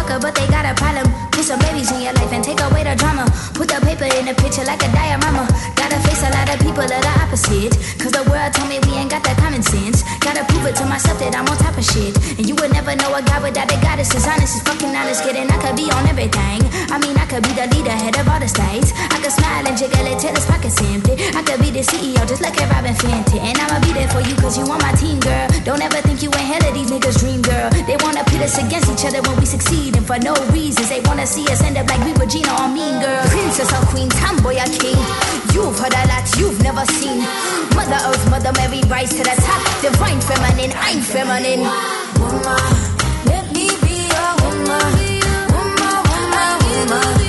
fucker, but they got a problem. Put some babies in your life and take away the drama. Put the paper in the picture like a diorama. Gotta face a lot of people that are opposite, cause the world told me we ain't got that common sense. Gotta prove it to myself that I'm on top of shit. And you would never know a guy without a goddess. As honest as fucking honest, kidding. I could be on everything. I mean, I could be the leader, head of all the states. I could smile and jiggle it till his pockets empty. I could be the CEO, just like a Robin Fenty. And I'ma be there for you, cause you on my team, girl. Don't ever think you ain't hell of these niggas' dream, girl. They wanna pit us against each other when we succeed, and for no reasons. They wanna see us end up like we were Gina or Mean Girl. Princess or queen, tomboy or king. You've heard a lot you've never seen. Mother Earth, Mother Mary, rise to the top. Divine feminine, I'm feminine. Woman, let me be a woman. Woman, woman, woman.